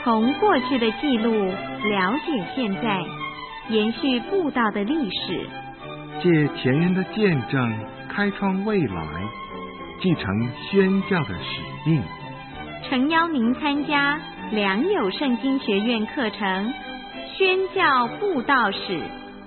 从过去的记录了解现在，延续布道的历史， 借前人的见证开创未来，继承宣教的使命。 诚邀您参加良友圣经学院课程宣教布道史。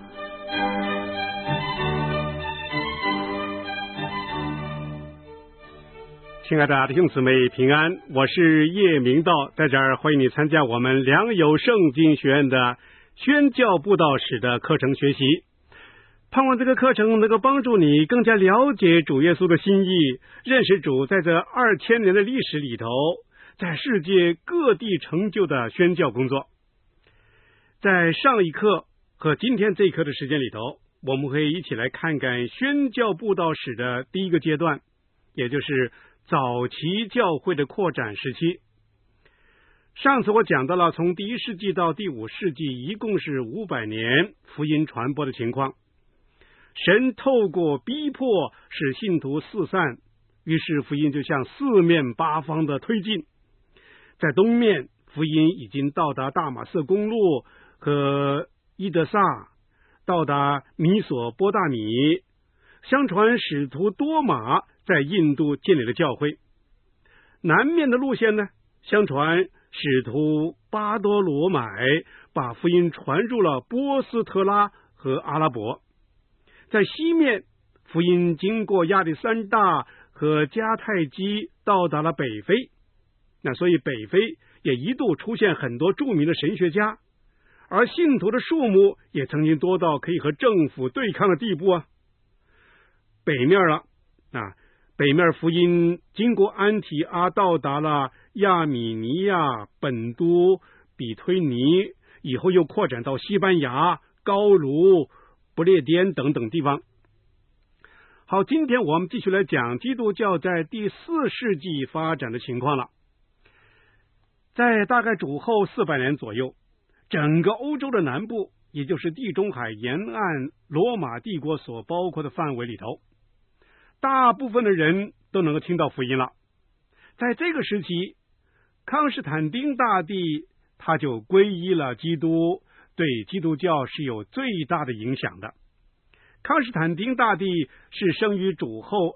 亲爱的弟兄姊妹平安，我是叶明道，在这儿欢迎你参加我们良友圣经学院的宣教布道史的课程学习。盼望这个课程能够帮助你更加了解主耶稣的心意，认识主在这2000年的历史里头在世界各地成就的宣教工作。在上一课和今天这一课的时间里头，我们会一起来看看宣教布道史的第一个阶段，也就是早期教会的扩展时期。上次我讲到了从第1世纪到第5世纪一共是500年福音传播的情况。神透过逼迫使信徒四散，于是福音就向四面八方的推进。在东面，福音已经到达大马色公路和伊德萨，到达米索波大米。相传使徒多马在印度建立了教会。南面的路线呢，相传使徒巴多罗买把福音传入了波斯特拉和阿拉伯。在西面，福音经过亚历山大和迦太基到达了北非。那所以北非也一度出现很多著名的神学家，而信徒的数目也曾经多到可以和政府对抗的地步啊。北面了北面福音经过安提阿到达了亚米尼亚、本都、比推尼，以后又扩展到西班牙、高卢、不列颠等等地方。好，今天我们继续来讲基督教在第4世纪发展的情况了。在大概主后400年左右，整个欧洲的南部，也就是地中海沿岸罗马帝国所包括的范围里头，大部分的人都能够听到福音了。在这个时期，康斯坦丁大帝他就皈依了基督，对基督教是有最大的影响的。康斯坦丁大帝是生于主后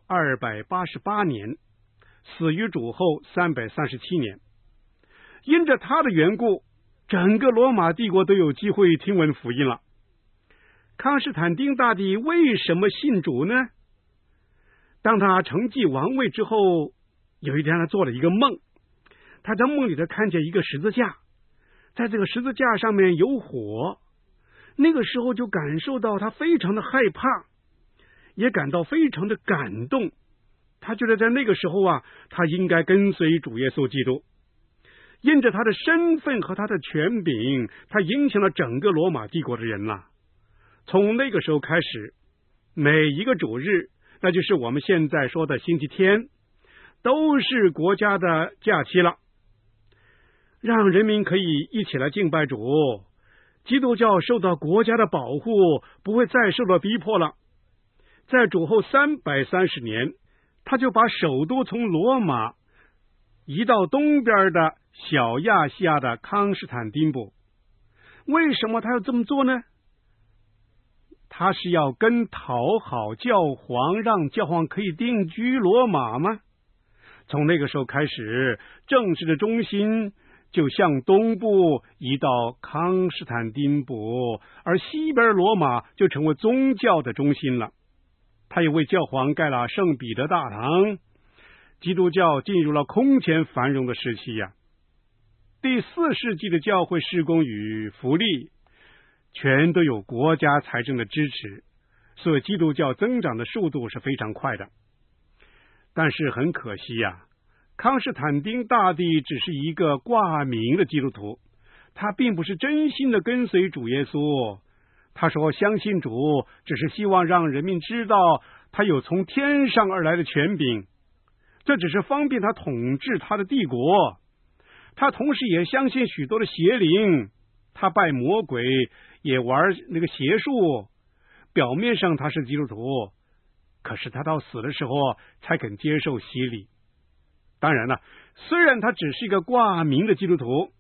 288年，死于主后337年。因着他的缘故，整个罗马帝国都有机会听闻福音了。康斯坦丁大帝为什么信主呢？当他承继王位之后，有一天他做了一个梦，他在梦里头看见一个十字架，在这个十字架上面有火，那个时候就感受到他非常的害怕，也感到非常的感动。他觉得在那个时候他应该跟随主耶稣基督。因着他的身份和他的权柄，他影响了整个罗马帝国的人了。从那个时候开始，每一个主日，那就是我们现在说的星期天，都是国家的假期了，让人民可以一起来敬拜主。基督教受到国家的保护，不会再受到逼迫了。在主后330年，他就把首都从罗马移到东边的小亚细亚的康斯坦丁堡。为什么他要这么做呢？他是要讨好教皇，让教皇可以定居罗马吗？从那个时候开始，政治的中心就向东部移到康斯坦丁堡，而西边罗马就成为宗教的中心了。他也为教皇盖了圣彼得大堂，基督教进入了空前繁荣的时期呀。第4世纪的教会事工与福利全都有国家财政的支持，所以基督教增长的速度是非常快的。但是很可惜康斯坦丁大帝只是一个挂名的基督徒，他并不是真心的跟随主耶稣。他说相信主只是希望让人民知道他有从天上而来的权柄，这只是方便他统治他的帝国。他同时也相信许多的邪灵，他拜魔鬼，也玩那个邪术。表面上他是基督徒，可是他到死的时候才肯接受洗礼。当然了，虽然他只是一个挂名的基督徒，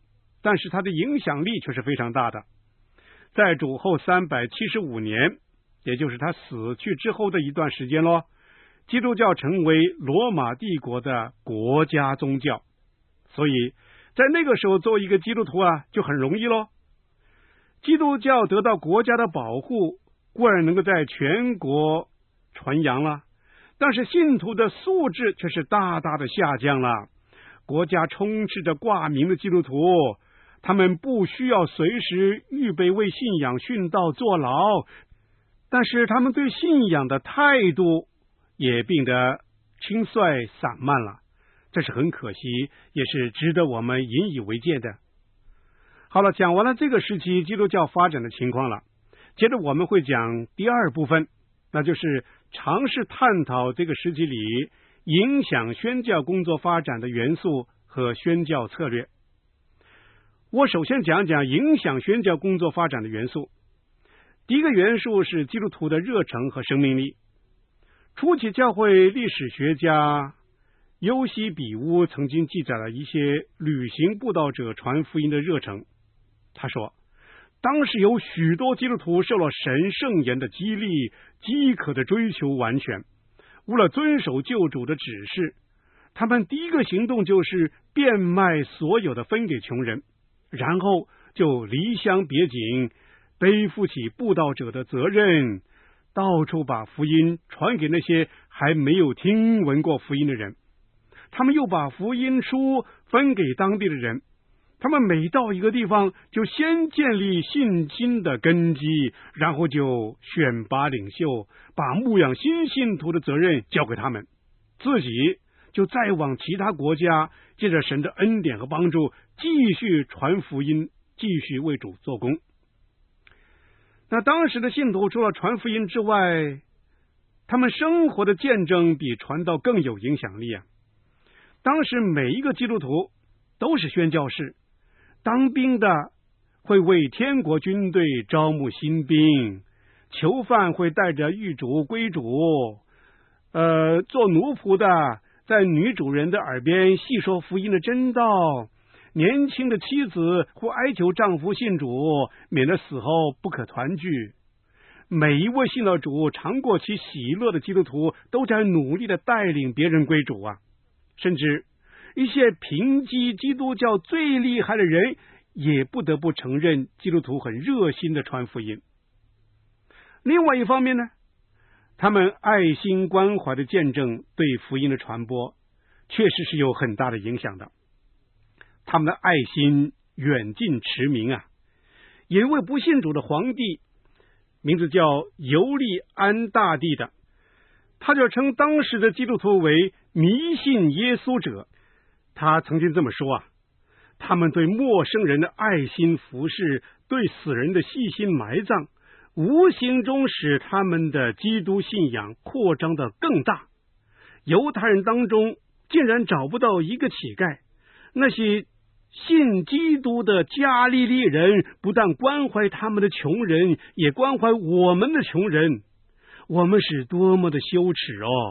但是它的影响力却是非常大的。在主后375年，也就是他死去之后的一段时间咯，基督教成为罗马帝国的国家宗教。所以在那个时候做一个基督徒就很容易咯。基督教得到国家的保护，固然能够在全国传扬了，但是信徒的素质却是大大的下降了。国家充斥着挂名的基督徒，他们不需要随时预备为信仰殉道坐牢，但是他们对信仰的态度也变得轻率散漫了，这是很可惜，也是值得我们引以为戒的。好了，讲完了这个时期基督教发展的情况了，接着我们会讲第二部分，那就是尝试探讨这个时期里影响宣教工作发展的元素和宣教策略。我首先讲讲影响宣教工作发展的元素。第一个元素是基督徒的热诚和生命力。初期教会历史学家尤西比乌曾经记载了一些旅行布道者传福音的热诚。他说，当时有许多基督徒受了神圣言的激励，饥渴的追求完全，为了遵守救主的指示，他们第一个行动就是变卖所有的分给穷人，然后就离乡别井，背负起布道者的责任，到处把福音传给那些还没有听闻过福音的人。他们又把福音书分给当地的人，他们每到一个地方就先建立信心的根基，然后就选拔领袖，把牧养新信徒的责任交给他们，自己就再往其他国家，借着神的恩典和帮助，继续传福音，继续为主做工。那当时的信徒除了传福音之外，他们生活的见证比传道更有影响力。当时每一个基督徒都是宣教士，当兵的会为天国军队招募新兵，囚犯会带着狱卒归主，做奴仆的在女主人的耳边细说福音的真道，年轻的妻子会哀求丈夫信主，免得死后不可团聚。每一位信了主尝过其喜乐的基督徒都在努力的带领别人归主甚至一些评击基督教最厉害的人也不得不承认基督徒很热心的传福音。另外一方面呢，他们爱心关怀的见证对福音的传播确实是有很大的影响的。他们的爱心远近驰名有一位不信主的皇帝，名字叫尤利安大帝的，他就称当时的基督徒为迷信耶稣者。他曾经这么说他们对陌生人的爱心服侍，对死人的细心埋葬，无形中使他们的基督信仰扩张得更大。犹太人当中竟然找不到一个乞丐，那些信基督的加利利人不但关怀他们的穷人，也关怀我们的穷人，我们是多么的羞耻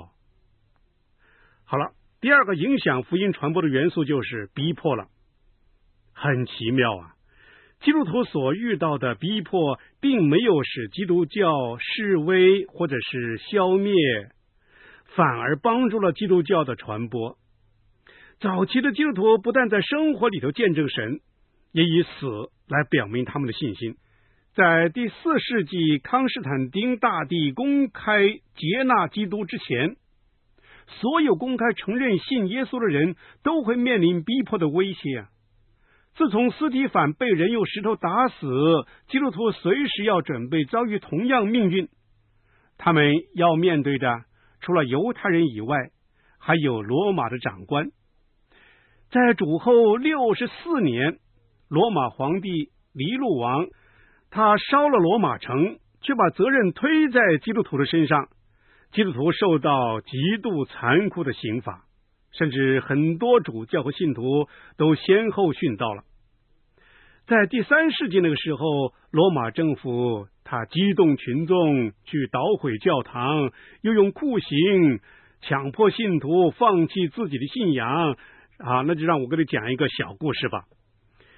好了，第二个影响福音传播的元素就是逼迫了。很奇妙基督徒所遇到的逼迫并没有使基督教示威或者是消灭，反而帮助了基督教的传播。早期的基督徒不但在生活里头见证神，也以死来表明他们的信心。在第4世纪康斯坦丁大帝公开接纳基督之前，所有公开承认信耶稣的人都会面临逼迫的威胁自从司提反被人用石头打死，基督徒随时要准备遭遇同样命运。他们要面对的除了犹太人以外，还有罗马的长官。在主后64年，罗马皇帝尼禄王他烧了罗马城，却把责任推在基督徒的身上。基督徒受到极度残酷的刑罚，甚至很多主教和信徒都先后殉道了。在第3世纪那个时候，罗马政府他激动群众去捣毁教堂，又用酷刑强迫信徒放弃自己的信仰那就让我给你讲一个小故事吧。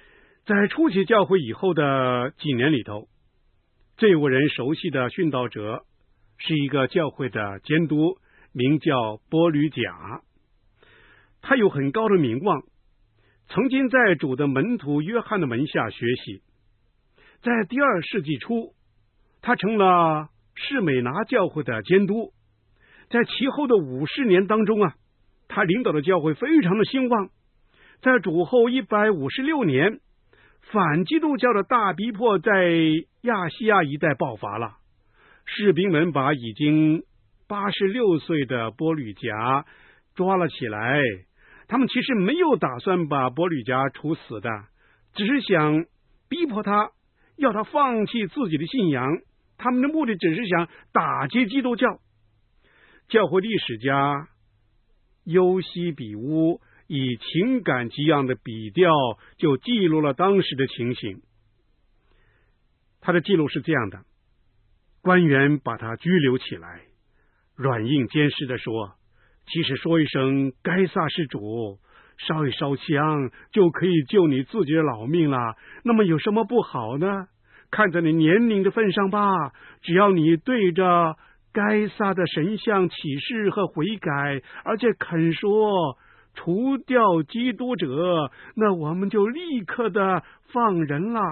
在初期教会以后的几年里头，最为人熟悉的殉道者是一个教会的监督，名叫波吕贾。他有很高的名望，曾经在主的门徒约翰的门下学习。在第2世纪初，他成了士美拿教会的监督。在其后的50年当中他领导的教会非常的兴旺。在主后156年，反基督教的大逼迫在亚细亚一带爆发了。士兵们把已经86岁的波吕贾抓了起来。他们其实没有打算把波吕贾处死的，只是想逼迫他，要他放弃自己的信仰。他们的目的只是想打击基督教。教会历史家尤西比乌以情感激昂的笔调就记录了当时的情形。他的记录是这样的：官员把他拘留起来，软硬兼施地说，其实说一声该撒是主，烧一烧香就可以救你自己的老命了，那么有什么不好呢？看在你年龄的份上吧，只要你对着该撒的神像起誓和悔改，而且肯说除掉基督者，那我们就立刻的放人了。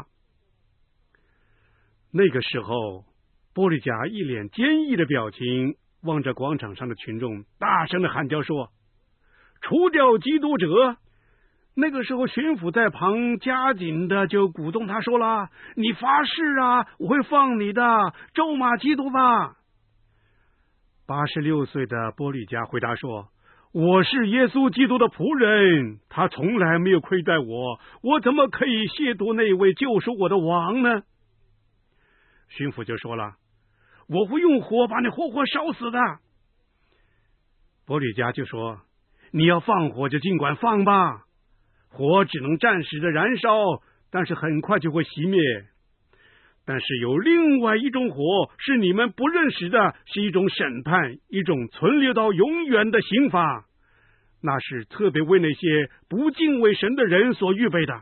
那个时候，波吕贾一脸坚毅的表情，望着广场上的群众，大声的喊叫说，除掉基督者。那个时候巡抚在旁加紧的就鼓动他说了，你发誓我会放你的，咒骂基督吧。86岁的波吕贾回答说，我是耶稣基督的仆人，他从来没有亏待我，我怎么可以亵渎那位救赎我的王呢？巡抚就说了，我会用火把你活活烧死的。波吕贾就说，你要放火就尽管放吧，火只能暂时的燃烧，但是很快就会熄灭。但是有另外一种火是你们不认识的，是一种审判，一种存留到永远的刑罚，那是特别为那些不敬畏神的人所预备的。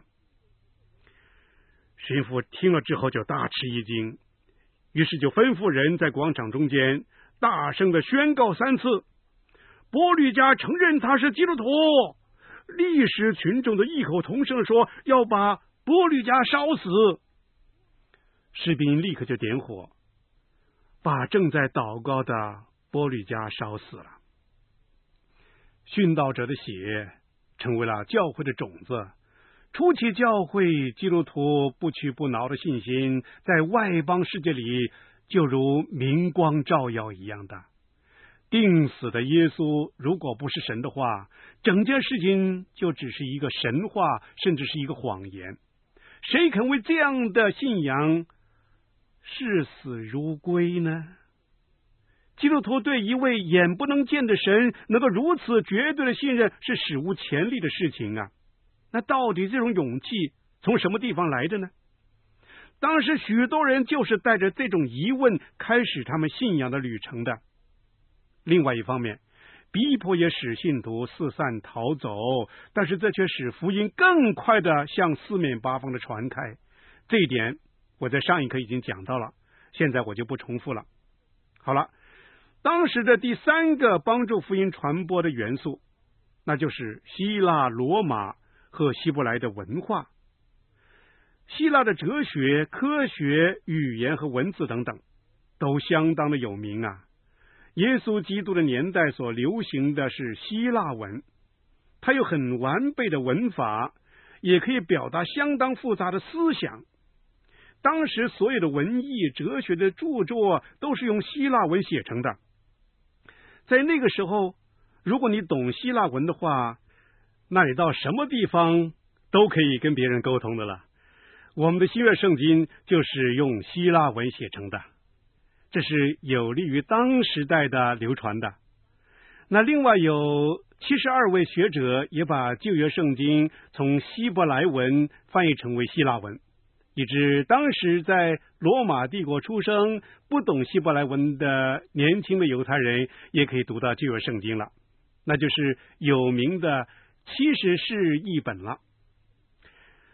巡抚听了之后就大吃一惊，于是就吩咐人在广场中间大声的宣告3次，波吕贾承认他是基督徒。历史群众的异口同声说，要把波吕贾烧死。士兵立刻就点火，把正在祷告的波吕贾烧死了。殉道者的血成为了教会的种子，初期教会基督徒不屈不挠的信心，在外邦世界里就如明光照耀一样的。定死的耶稣如果不是神的话，整件事情就只是一个神话，甚至是一个谎言。谁肯为这样的信仰视死如归呢？基督徒对一位眼不能见的神能够如此绝对的信任，是史无前例的事情啊。那到底这种勇气从什么地方来的呢？当时许多人就是带着这种疑问开始他们信仰的旅程的。另外一方面，逼迫也使信徒四散逃走，但是这却使福音更快的向四面八方的传开。这一点我在上一课已经讲到了，现在我就不重复了。好了，当时的第3个帮助福音传播的元素，那就是希腊、罗马和希伯来的文化。希腊的哲学、科学、语言和文字等等都相当的有名啊。耶稣基督的年代所流行的是希腊文，它有很完备的文法，也可以表达相当复杂的思想。当时所有的文艺哲学的著作都是用希腊文写成的。在那个时候，如果你懂希腊文的话，那你到什么地方都可以跟别人沟通的了。我们的新约圣经就是用希腊文写成的，这是有利于当时代的流传的。那另外有72位学者也把旧约圣经从希伯来文翻译成为希腊文，以致当时在罗马帝国出生不懂希伯来文的年轻的犹太人也可以读到旧约圣经了，那就是有名的70士译本了。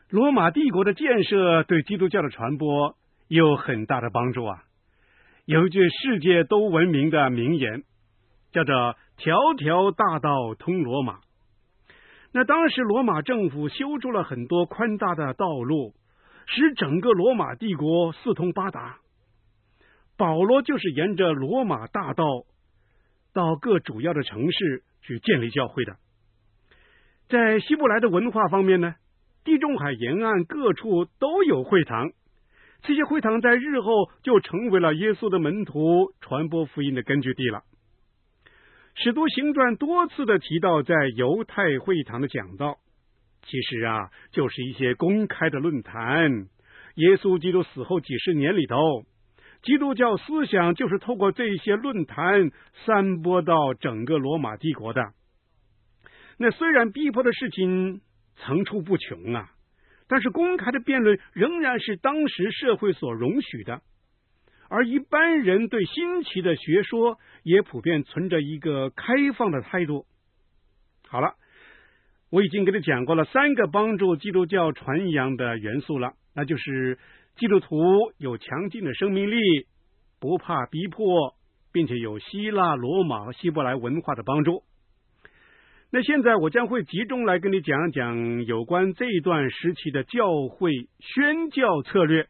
罗马帝国的建设对基督教的传播有很大的帮助啊。有一句世界都闻名的名言，叫做条条大道通罗马。那当时罗马政府修筑了很多宽大的道路，使整个罗马帝国四通八达。保罗就是沿着罗马大道到各主要的城市去建立教会的。在希伯来的文化方面呢，地中海沿岸各处都有会堂，这些会堂在日后就成为了耶稣的门徒传播福音的根据地了。使徒行传多次的提到在犹太会堂的讲道，其实啊，就是一些公开的论坛。耶稣基督死后几十年里头，基督教思想就是透过这些论坛散播到整个罗马帝国的。那虽然逼迫的事情层出不穷啊，但是公开的辩论仍然是当时社会所容许的。而一般人对新奇的学说也普遍存着一个开放的态度。好了，我已经给你讲过了3个帮助基督教传扬的元素了，那就是基督徒有强劲的生命力，不怕逼迫，并且有希腊、罗马和希伯来文化的帮助。那现在我将会集中来跟你讲讲有关这一段时期的教会宣教策略。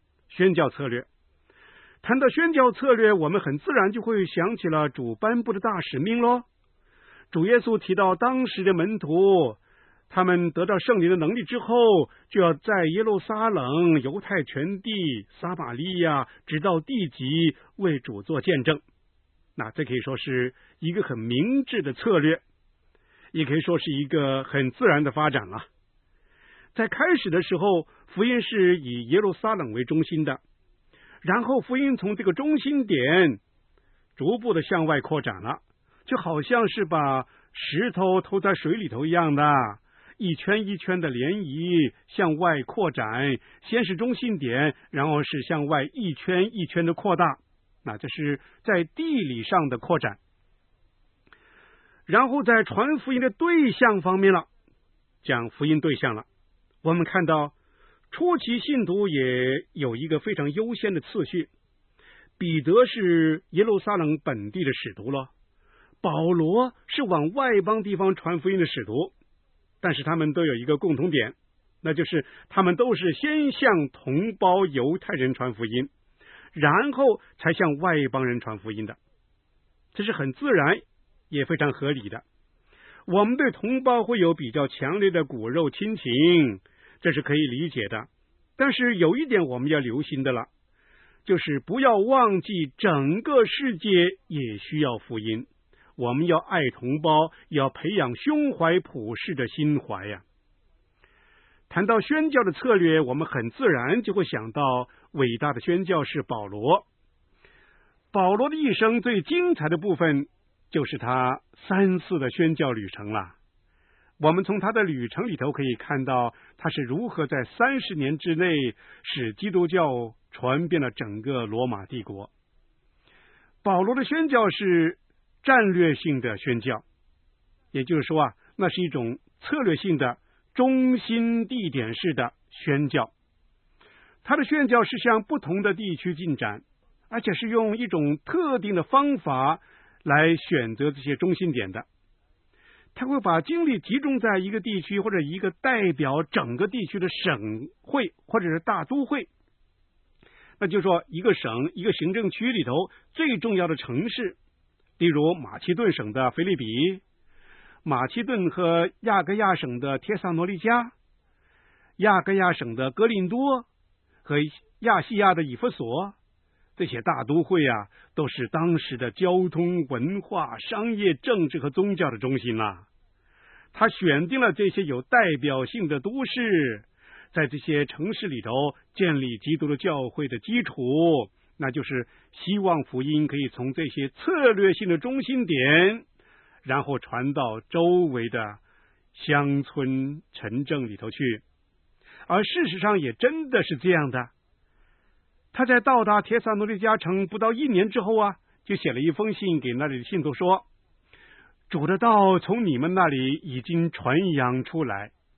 谈到宣教策略，我们很自然就会想起了主颁布的大使命咯。主耶稣提到当时的门徒，他们得到圣灵的能力之后，就要在耶路撒冷、犹太全地、撒玛利亚直到地极为主做见证。那这可以说是一个很明智的策略，也可以说是一个很自然的发展了。在开始的时候，福音是以耶路撒冷为中心的，然后福音从这个中心点逐步的向外扩展了，就好像是把石头投在水里头一样的，一圈一圈的涟漪向外扩展，先是中心点，然后是向外一圈一圈的扩大。那这是在地理上的扩展。然后在传福音的对象方面了，讲福音对象了。我们看到初期信徒也有一个非常优先的次序，彼得是耶路撒冷本地的使徒了，保罗是往外邦地方传福音的使徒，但是他们都有一个共同点，那就是他们都是先向同胞犹太人传福音，然后才向外邦人传福音的。这是很自然也非常合理的。我们对同胞会有比较强烈的骨肉亲情，这是可以理解的。但是有一点我们要留心的了，就是不要忘记整个世界也需要福音。我们要爱同胞，要培养胸怀普世的心怀呀。谈到宣教的策略，我们很自然就会想到伟大的宣教士保罗。保罗的一生最精彩的部分就是他3次的宣教旅程了。我们从他的旅程里头可以看到，他是如何在30年之内使基督教传遍了整个罗马帝国。保罗的宣教是战略性的宣教，也就是说啊，那是一种策略性的中心地点式的宣教。他的宣教是向不同的地区进展，而且是用一种特定的方法来选择这些中心点的。他会把精力集中在一个地区或者一个代表整个地区的省会或者是大都会，那就是说一个省一个行政区里头最重要的城市，例如马其顿省的腓立比，马其顿和亚该亚省的帖撒罗尼迦，亚该亚省的哥林多和亚细亚的以弗所。这些大都会啊，都是当时的交通、文化、商业、政治和宗教的中心啦。他选定了这些有代表性的都市，在这些城市里头建立基督的教会的基础，那就是希望福音可以从这些策略性的中心点，然后传到周围的乡村、城镇里头去。而事实上也真的是这样的。他在到达帖撒罗尼迦城不到1年之后啊，就写了一封信给那里的信徒说，主的道从你们那里已经传扬出来，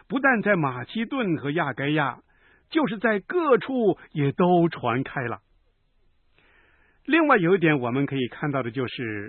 不但在马其顿和亚该亚，就是在各处也都传开了。另外有一点我们可以看到的就是，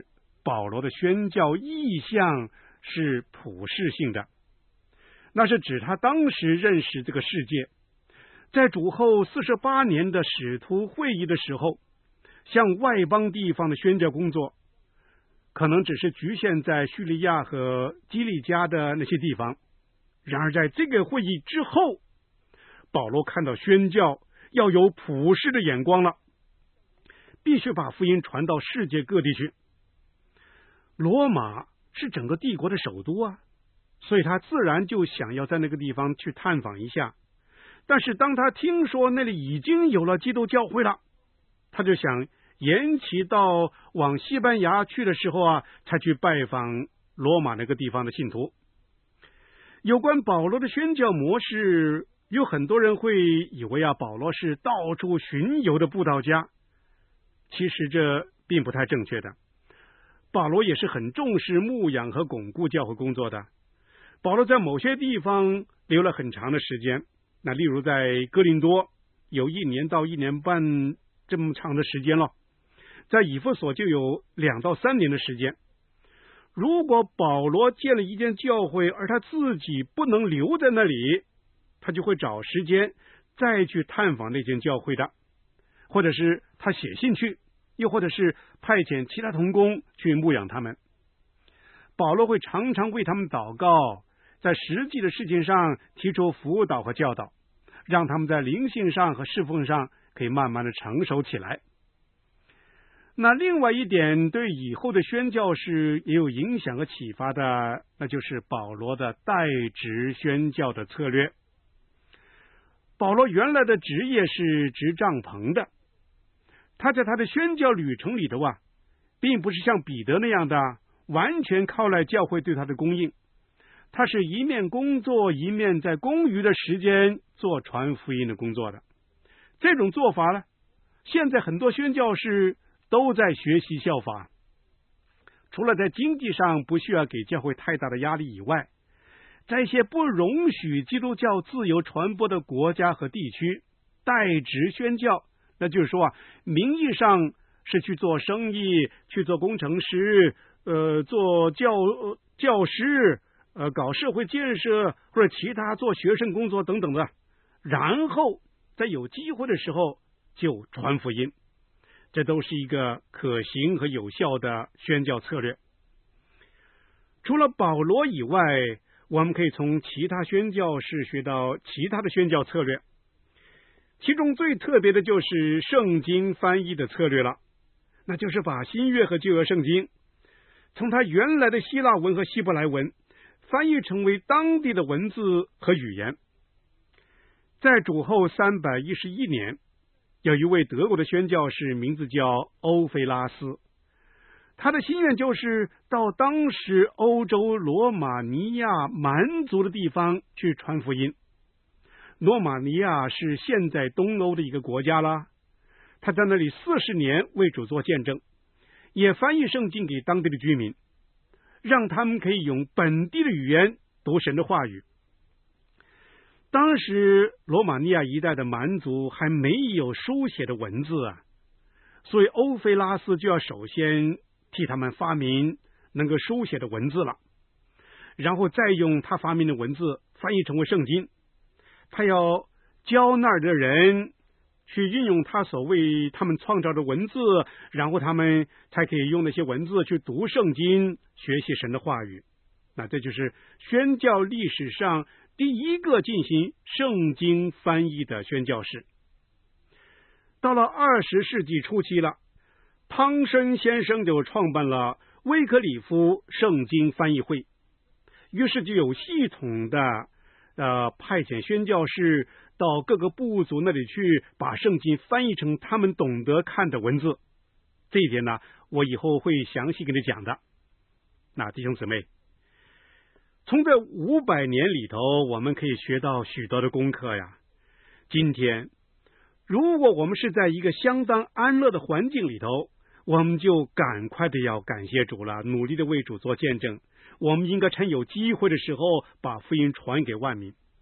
保罗的宣教意向是普世性的，那是指他当时认识这个世界，在主后48年的使徒会议的时候，向外邦地方的宣教工作可能只是局限在叙利亚和基利家的那些地方。然而在这个会议之后，保罗看到宣教要有普世的眼光了，必须把福音传到世界各地去。罗马是整个帝国的首都啊，所以他自然就想要在那个地方去探访一下。但是当他听说那里已经有了基督教会了，他就想延期到往西班牙去的时候啊，才去拜访罗马那个地方的信徒。有关保罗的宣教模式，有很多人会以为啊，保罗是到处巡游的布道家，其实这并不太正确的。保罗也是很重视牧养和巩固教会工作的。保罗在某些地方留了很长的时间，那例如在哥林多有1年到1年半这么长的时间了，在以弗所就有2到3年的时间。如果保罗建了一间教会，而他自己不能留在那里，他就会找时间再去探访那间教会的，或者是他写信去，又或者是派遣其他同工去牧养他们。保罗会常常为他们祷告，在实际的事情上提出辅导和教导，让他们在灵性上和侍奉上可以慢慢的成熟起来。那另外一点对以后的宣教士也有影响和启发的，那就是保罗的代职宣教的策略。保罗原来的职业是织帐篷的，他在他的宣教旅程里头啊，并不是像彼得那样的完全靠赖教会对他的供应，他是一面工作一面在公余的时间做传福音的工作的。这种做法呢，现在很多宣教士都在学习效法。除了在经济上不需要给教会太大的压力以外，在一些不容许基督教自由传播的国家和地区，代职宣教，那就是说啊，名义上是去做生意，去做工程师，做教师，搞社会建设，或者其他做学生工作等等的，然后在有机会的时候就传福音。这都是一个可行和有效的宣教策略。除了保罗以外，我们可以从其他宣教士学到其他的宣教策略，其中最特别的就是圣经翻译的策略了，那就是把新约和旧约圣经从它原来的希腊文和希伯来文翻译成为当地的文字和语言。在主后311年，有一位德国的宣教士，名字叫欧菲拉斯，他的心愿就是到当时欧洲罗马尼亚蛮族的地方去传福音。罗马尼亚是现在东欧的一个国家啦，他在那里40年为主做见证，也翻译圣经给当地的居民，让他们可以用本地的语言读神的话语。当时罗马尼亚一带的蛮族还没有书写的文字啊，所以欧菲拉斯就要首先替他们发明能够书写的文字了，然后再用他发明的文字翻译成为圣经。他要教那儿的人去运用他所为他们创造的文字，然后他们才可以用那些文字去读圣经，学习神的话语。那这就是宣教历史上第一个进行圣经翻译的宣教士。到了20世纪初期了，汤申先生就创办了威克里夫圣经翻译会，于是就有系统的派遣宣教士到各个部族那里去，把圣经翻译成他们懂得看的文字。这一点呢，我以后会详细给你讲的。那弟兄姊妹，从这500年里头，我们可以学到许多的功课呀。今天如果我们是在一个相当安乐的环境里头，我们就赶快的要感谢主了，努力的为主做见证。我们应该趁有机会的时候把福音传给万民。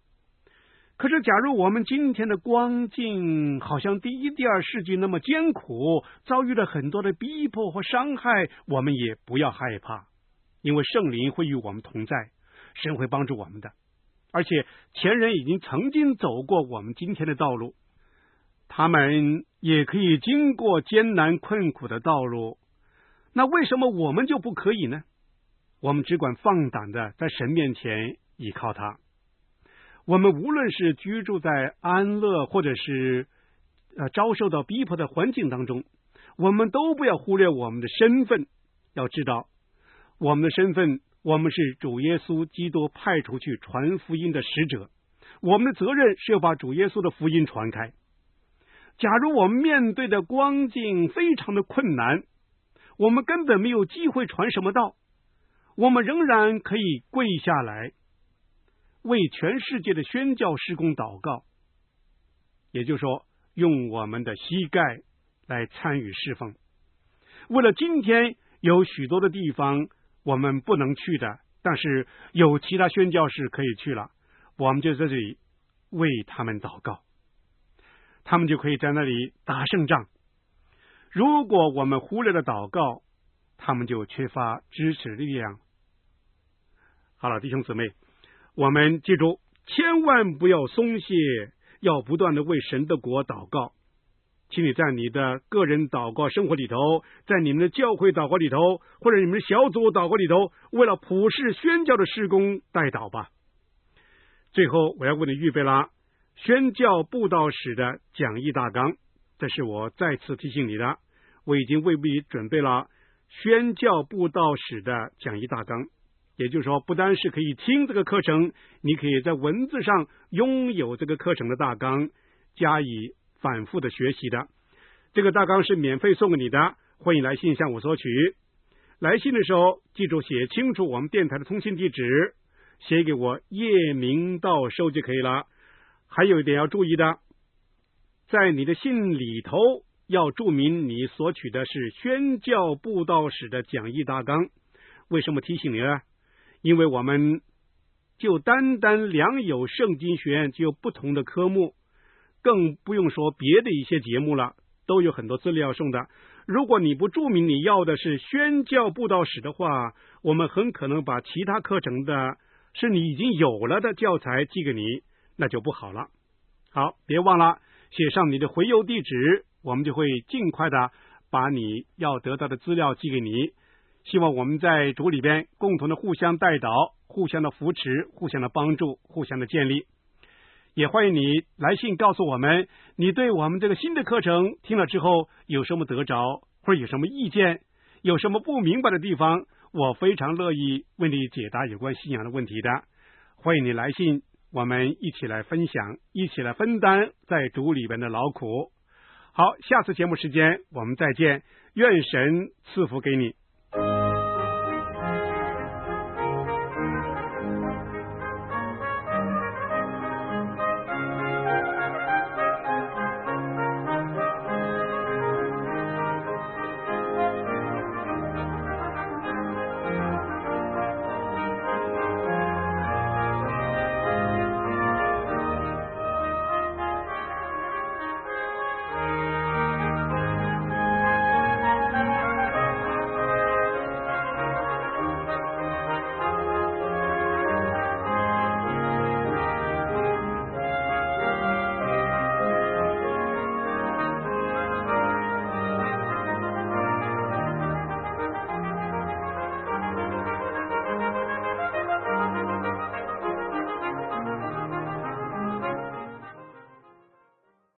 可是假如我们今天的光景好像第一、第二世纪那么艰苦，遭遇了很多的逼迫或伤害，我们也不要害怕，因为圣灵会与我们同在，神会帮助我们的。而且前人已经曾经走过我们今天的道路，他们也可以经过艰难困苦的道路，那为什么我们就不可以呢？我们只管放胆的在神面前依靠他。我们无论是居住在安乐或者是遭受到逼迫的环境当中，我们都不要忽略我们的身份。要知道我们的身份，我们是主耶稣基督派出去传福音的使者，我们的责任是要把主耶稣的福音传开。假如我们面对的光景非常的困难，我们根本没有机会传什么道，我们仍然可以跪下来为全世界的宣教事工祷告，也就是说用我们的膝盖来参与侍奉。为了今天有许多的地方我们不能去的，但是有其他宣教士可以去了，我们就在这里为他们祷告，他们就可以在那里打胜仗。如果我们忽略了祷告，他们就缺乏支持力量。好了，弟兄姊妹，我们记住，千万不要松懈，要不断的为神的国祷告。请你在你的个人祷告生活里头，在你们的教会祷告里头，或者你们的小组祷告里头，为了普世宣教的事工代祷吧。最后我要为你预备了宣教布道史的讲义大纲，这是我再次提醒你的，我已经为你准备了宣教布道史的讲义大纲。也就是说，不单是可以听这个课程，你可以在文字上拥有这个课程的大纲，加以反复的学习的。这个大纲是免费送给你的，欢迎来信向我索取。来信的时候记住写清楚我们电台的通信地址，写给我叶明道收就可以了。还有一点要注意的，在你的信里头要注明你索取的是宣教布道史的讲义大纲。为什么提醒你呢？因为我们就单单良友圣经学院就有不同的科目，更不用说别的一些节目了，都有很多资料要送的。如果你不注明你要的是宣教布道史的话，我们很可能把其他课程的是你已经有了的教材寄给你，那就不好了。好，别忘了写上你的回邮地址，我们就会尽快的把你要得到的资料寄给你。希望我们在主里边共同的互相代祷，互相的扶持，互相的帮助，互相的建立。也欢迎你来信告诉我们，你对我们这个新的课程听了之后有什么得着，或者有什么意见，有什么不明白的地方，我非常乐意为你解答有关信仰的问题的。欢迎你来信，我们一起来分享，一起来分担在主里边的劳苦。好，下次节目时间我们再见，愿神赐福给你。